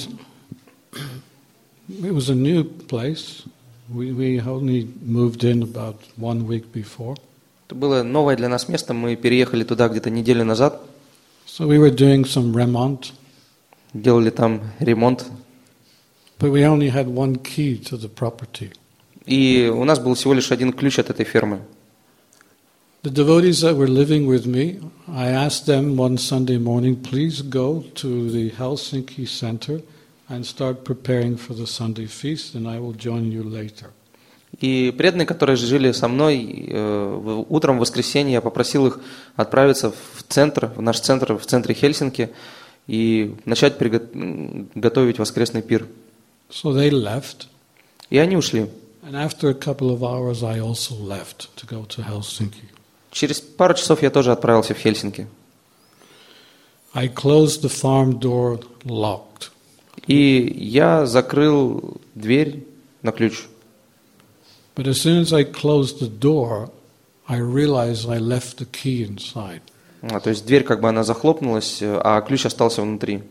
it was a new place. We, we only moved in about one week before. это было новое для нас место, мы переехали туда где-то неделю назад, So we were doing some remont, делали там ремонт, but we only had one key to the property. и у нас был всего лишь один ключ от этой фермы. The devotees that were living with me, I asked them one Sunday morning, please go to the Helsinki center and start preparing for the Sunday feast, and I will join you later. И преданные, которые жили со мной, э, в- утром в воскресенье я попросил их отправиться в центр, в наш центр, в центре Хельсинки, и начать приго- м, готовить воскресный пир. So they left, И они ушли. and after a couple of hours I also left to go to Helsinki. Через пару часов я тоже отправился в Хельсинки. I closed the farm door locked. И я закрыл дверь на ключ. But as soon as I closed the door, I realized I left the key inside. А, то есть дверь как бы она захлопнулась, а ключ остался внутри.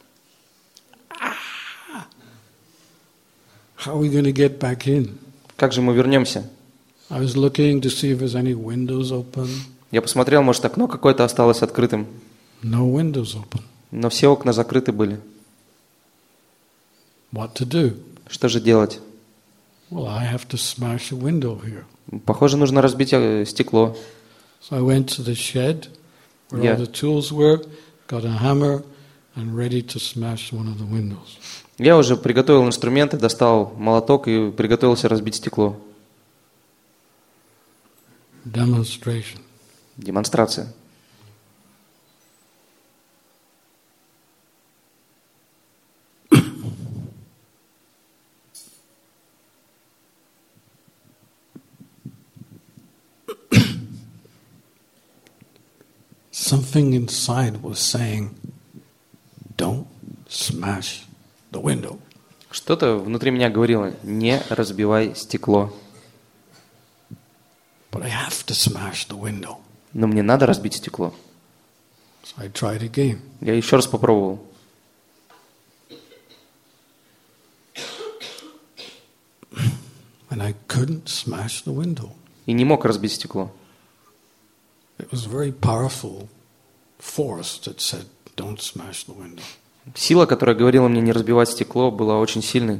How are we going to get back in? Как же мы вернемся? I was looking to see if there's any windows open. Я посмотрел, может, окно какое-то осталось открытым, No windows open. но все окна закрыты были. What to do? Что же делать? Well, I have to smash a window here. Похоже, нужно разбить э, стекло. So I went to the shed where Yeah. all the tools were, got a hammer, and ready to smash one of the windows. Я уже приготовил инструменты, достал молоток и приготовился разбить стекло. Demonstration. Демонстрация. Something inside was saying, don't smash the window. Что-то внутри меня говорило: не разбивай стекло. But I have to smash the window. Но мне надо разбить стекло. So I tried again. Я еще раз попробовал. And I couldn't smash the window. И не мог разбить стекло. It was a very powerful force that said, don't smash the window. Сила, которая говорила мне не разбивать стекло, была очень сильной.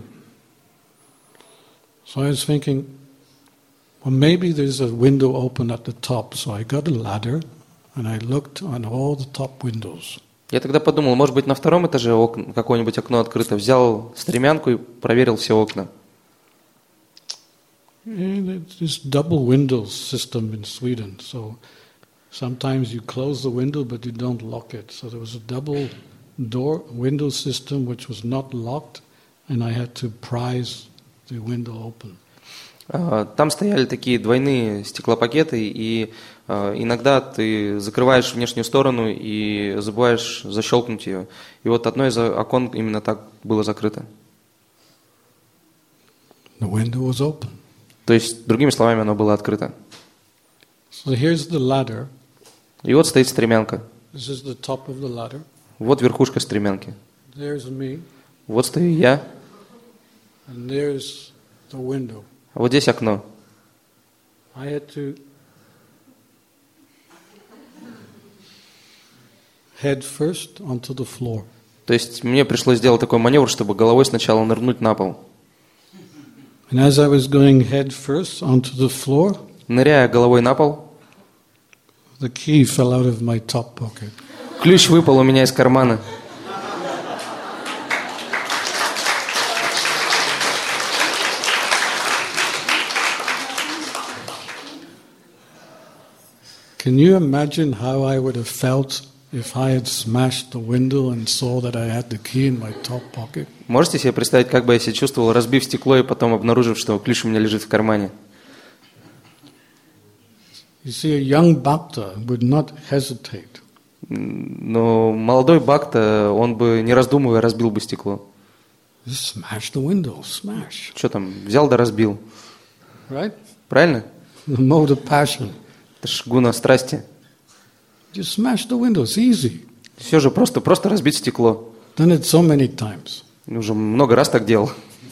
So I was thinking, well, maybe there's a window open at the top. So I got a ladder and I looked on all the top windows. Я тогда подумал, может быть, на втором этаже окна, какое-нибудь окно открыто. Взял стремянку и проверил все окна. And it's this double windows system in Sweden. So sometimes you close the window, but you don't lock it. So there was a double door window system which was not locked, and I had to prise the window open. Там стояли такие двойные стеклопакеты, и иногда ты закрываешь внешнюю сторону и забываешь защелкнуть ее. И вот одно из окон именно так было закрыто. The window was open. То есть, другими словами, оно было открыто. So here's the ladder. И вот стоит стремянка. This is the top of the ladder. Вот верхушка стремянки. There's me, Вот стою я, and there's the window. а вот здесь окно. I had to head first onto the floor. То есть мне пришлось сделать такой маневр, чтобы головой сначала нырнуть на пол. And as I was going head first onto the floor, Ныряя головой на пол, the key fell out of my top pocket. ключ выпал у меня из кармана. Can you imagine how I would have felt if I had smashed the window and saw that I had the key in my top pocket? Можете себе представить, как бы я себя чувствовал, разбив стекло и потом обнаружив, что ключ у меня лежит в кармане? You see, a young bhakta would not hesitate. Но молодой бхакта, он бы, не раздумывая, разбил бы стекло. Just smash the window, smash. Что там, взял да разбил. Right? Правильно? The mode of passion. Это ж гуна страсти. Just smash the window, it's easy. Все же просто, просто разбить стекло. Done it so many times. Уже много раз так делал.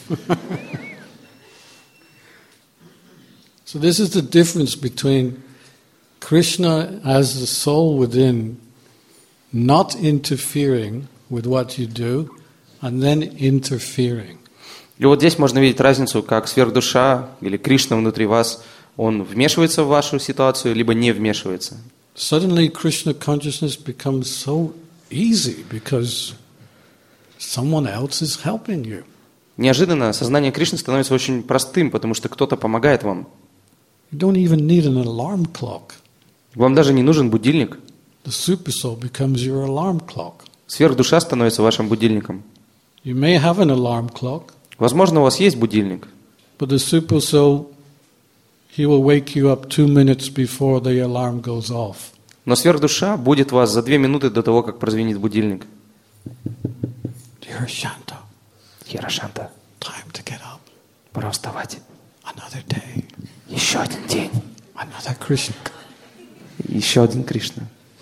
So this is the difference between Krishna as the soul within not interfering with what you do and then interfering. И вот здесь можно видеть разницу, как сверхдуша или Кришна внутри вас, он вмешивается в вашу ситуацию, либо не вмешивается. Suddenly Krishna consciousness becomes so easy because someone else is helping you. Неожиданно сознание Кришны становится очень простым, потому что кто-то помогает вам. You don't even need an alarm clock. Вам даже не нужен будильник. The supersoul becomes your alarm clock. Сверхдуша становится вашим будильником. You may have an alarm clock, Возможно, у вас есть будильник, but the supersoul, he will wake you up two minutes before the alarm goes off. но сверхдуша будет вас за две минуты до того, как прозвенит будильник. Dear Shanta, Ярошанта, time to get up. пора вставать. Another day, Еще один день. another Krishna. Еще один Кришна.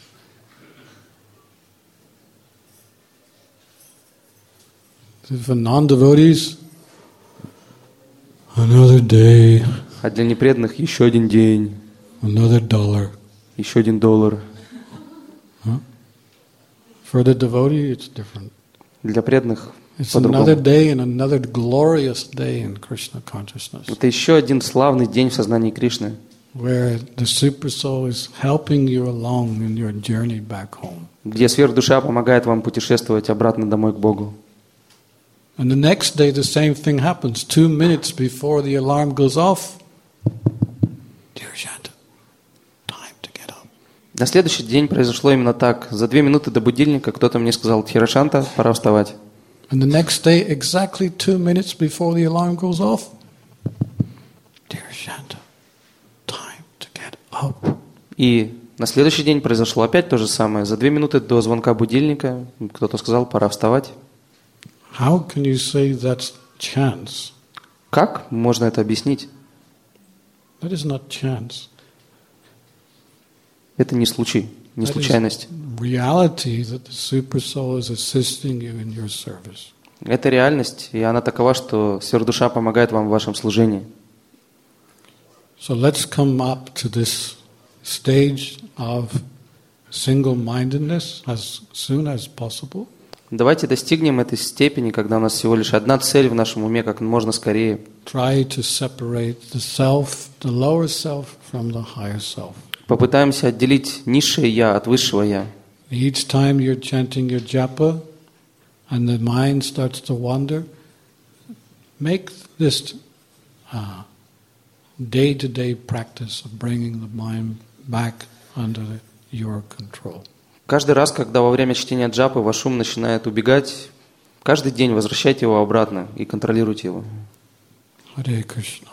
For non-devotees, another day, А для непреданных еще один день, another dollar. еще один доллар. Huh? For the devotee, it's different. Для преданных It's по-другому. another day and another glorious day in Krishna consciousness, Это еще один славный день в сознании Кришны, where the super soul is helping you along in your journey back home. где сверхдуша помогает вам путешествовать обратно домой к Богу. And the next day the same thing happens. Two minutes before the alarm goes off, dear Shanta, time to get up. На следующий день произошло именно так. За две минуты до будильника кто-то мне сказал: «Тхирашанта, пора вставать». And the next day, exactly two minutes before the alarm goes off, dear Shanta, time to get up. И на следующий день произошло опять то же самое. За две минуты до звонка будильника кто-то сказал: «Пора вставать». How can you say that's chance? Как можно это объяснить? That is not chance. Это не случай, не случайность. Reality that the super soul is assisting you in your service. Это реальность, и она такова, что сверхдуша помогает вам в вашем служении. So let's come up to this stage of single-mindedness as soon as possible. Давайте достигнем этой степени, когда у нас всего лишь одна цель в нашем уме, как можно скорее. Try to separate the self, the lower self, from the higher self. Попытаемся отделить низшее «я» от высшего «я». Each time you're chanting your japa and the mind starts to wander, make this uh, day-to-day practice of bringing the mind back under your control. Каждый раз, когда во время чтения джапы ваш ум начинает убегать, каждый день возвращайте его обратно и контролируйте его. Hare Krishna.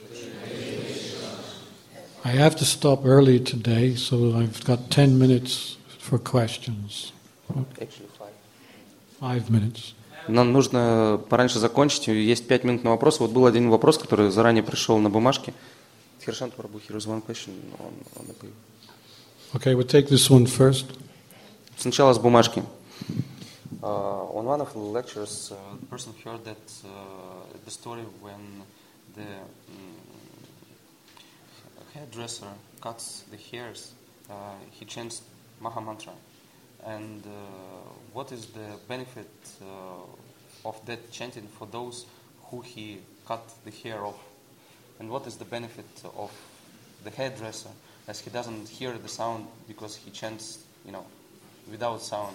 I have to stop early today, so I've got ten minutes for questions. Five minutes. Нам нужно пораньше закончить, есть пять минут на вопросы. Вот был один вопрос, который заранее пришел на бумажке. Тхирашанта Прабhu, here is one question on, on the paper. Okay, we'll take this one first. Сначала с бумажки. Uh, on one of the lectures, uh, the person heard that uh, the story when the um, hairdresser cuts the hairs, uh, he chants Maha Mantra. And uh, what is the benefit uh, of that chanting for those who he cut the hair off? And what is the benefit of the hairdresser, as he doesn't hear the sound because he chants, you know, without sound?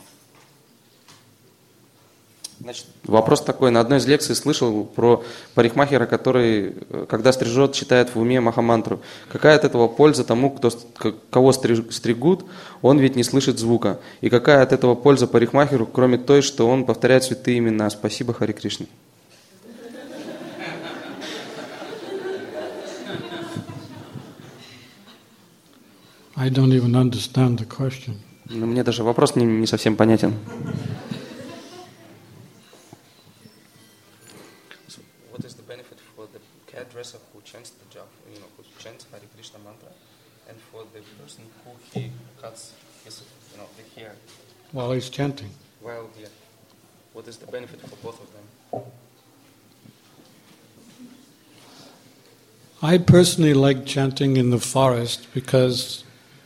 Значит, вопрос такой. На одной из лекций слышал про парикмахера, который, когда стрижет, читает в уме Махамантру. Какая от этого польза тому, кто, кого стригут, он ведь не слышит звука. И какая от этого польза парикмахеру, кроме той, что он повторяет святые имена? Спасибо, Харе Кришна. I don't even understand the question. Но мне даже вопрос не, не совсем понятен. What is the benefit for the hairdresser who chants the japa, you know, who chants Hare Krishna mantra, and for the person who he cuts his, you know, the hair While he's chanting. while yeah, what is the benefit for both of them? I personally like chanting in the forest because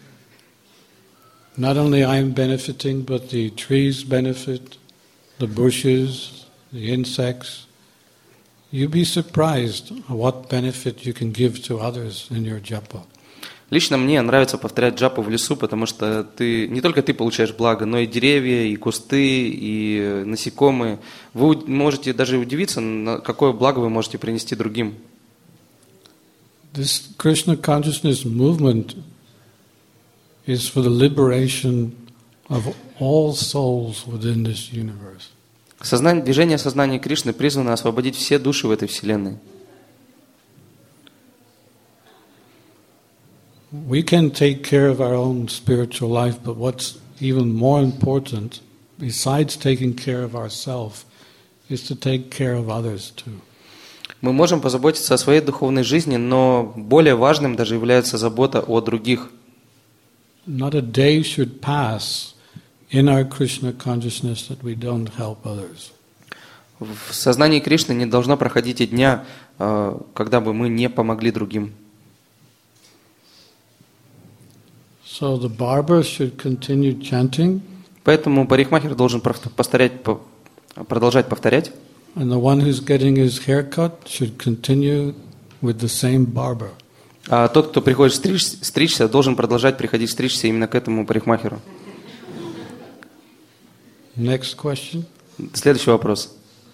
not only I'm benefiting, but the trees benefit, the bushes, the insects. You'd be surprised what benefit you can give to others in your japa. Лично мне нравится повторять джапу в лесу, потому что ты, не только ты получаешь благо, но и деревья, и кусты, и насекомые. Вы можете даже удивиться, на какое благо вы можете принести другим. This Krishna consciousness movement is for the liberation of all souls within this universe. Сознание, движение сознания Кришны призвано освободить все души в этой вселенной. We can take care of our own spiritual life, but what's even more important, besides taking care of ourselves, is to take care of others too. Мы можем позаботиться о своей духовной жизни, но более важным даже является забота о других. Not a day should pass in our Krishna consciousness that we don't help others. В сознании Кришны не должно проходить и дня, когда бы мы не помогли другим. So the barber should continue chanting. Поэтому парикмахер должен повторять, продолжать повторять. And the one who's getting his hair cut should continue with the same barber. А тот, кто приходит стричь, стричься, должен продолжать приходить стричься именно к этому парикмахеру. Next question. Следующий вопрос.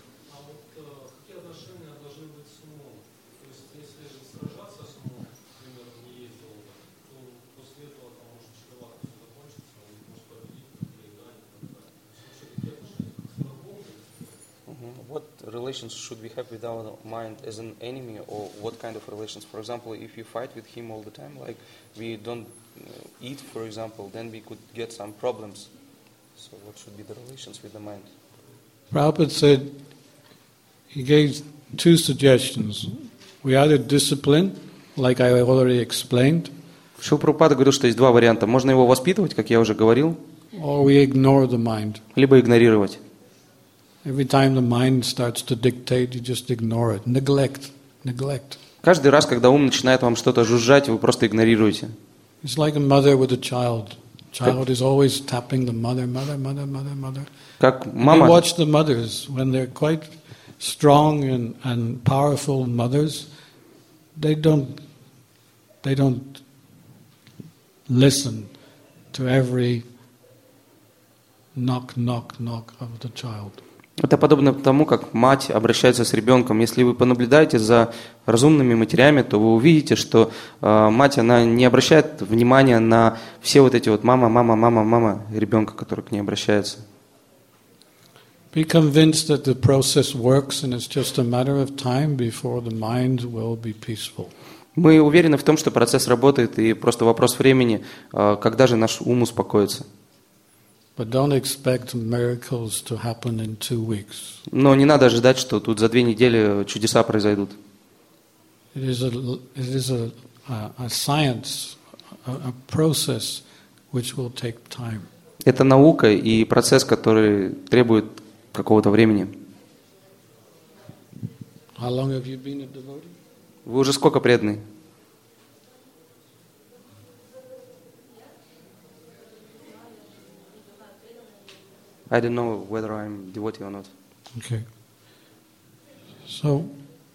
What relations should we have with our mind as an enemy, or what kind of relations? For example, if you fight with him all the time, like we don't eat, for example, then we could get some problems. So what should be the relations with the mind? Prabhupada said, he gave two suggestions. We either discipline, like I already explained, Шрила Прабхупада говорил, что есть два варианта. Можно его воспитывать, как я уже говорил, or we ignore the mind. либо игнорировать. Every time the mind starts to dictate, you just ignore it. Neglect, neglect. Каждый раз, когда ум начинает вам что-то жужжать, вы просто игнорируете. It's like a mother with a child. Child is always tapping the mother, mother, mother, mother, mother. Как You мама, watch the mothers when they're quite strong and, and powerful mothers. They don't, they don't listen to every knock, knock, knock of the child. это подобно тому, как мать обращается с ребенком. Если вы понаблюдаете за разумными матерями, то вы увидите, что э, мать, она не обращает внимания на все вот эти вот мама, мама, мама, мама ребенка, который к ней обращается. Be convinced that the process works and it's just a matter of time before the mind will be peaceful. Мы уверены в том, что процесс работает, и просто вопрос времени, э, когда же наш ум успокоится. But don't expect miracles to happen in two weeks. Но не надо ожидать, что тут за две недели чудеса произойдут. It is a, it is a, a, a science, a, a process which will take time. Это наука и процесс, который требует какого-то времени. How long have you been a devotee? Вы уже сколько преданный? I don't know whether I'm devotee or not. Okay. So,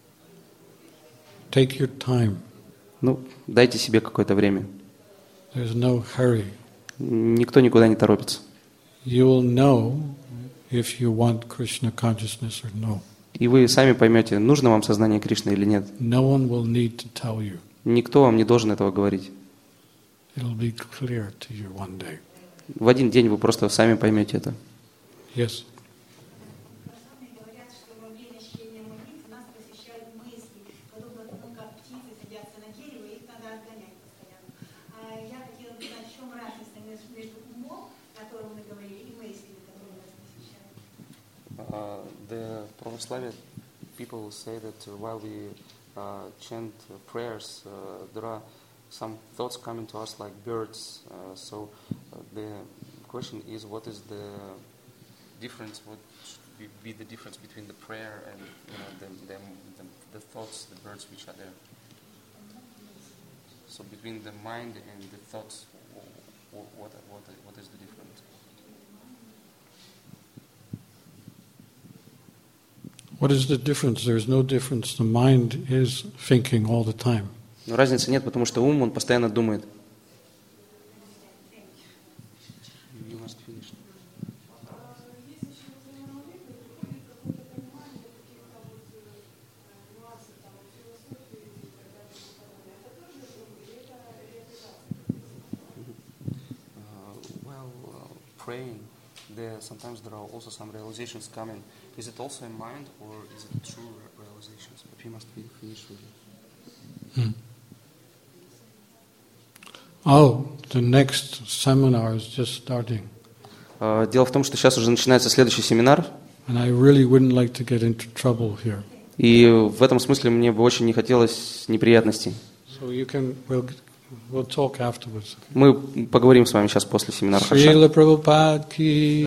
take your time. Ну, дайте себе какое-то время. There's no hurry. Никто никуда не торопится. You will know if you want Krishna consciousness or no. И вы сами поймете, нужно вам сознание Кришны или нет. No one will need to tell you. Никто вам не должен этого говорить. It'll be clear to you one day. В один день вы просто сами поймете это. Yes. Говорят, что во время чтения молитвы нас посещают мысли, подобно тому, как птицы садятся на дерево, их надо отгонять постоянно. А я хотела бы знать, в чем разница между умом, о котором мы говорили, и мыслями, которые нас посещают. Uh, the православие people say that uh, while we uh, chant uh, prayers, uh, there are some thoughts coming to us like birds. Uh, so uh, the question is, what is the difference? What should be, be the difference between the prayer and you know, the, the, the, the thoughts, the birds which are there? So between the mind and the thoughts, what, what, what, what is the difference? What is the difference? There's no difference. The mind is thinking all the time. Но разницы нет, потому что ум, он постоянно думает. You must finish. Well, uh, praying, there sometimes there are also some realizations coming. Is it also in mind or is it true realizations? But we must finish with it. Hmm. Oh, the next seminar is just starting. Uh, дело в том, что сейчас уже начинается следующий семинар, And I really wouldn't like to get into trouble here. и в этом смысле мне бы очень не хотелось неприятностей. So you can, we'll, we'll talk afterwards. Мы поговорим с вами сейчас после семинара. Хорошо? Srila Prabhupada ki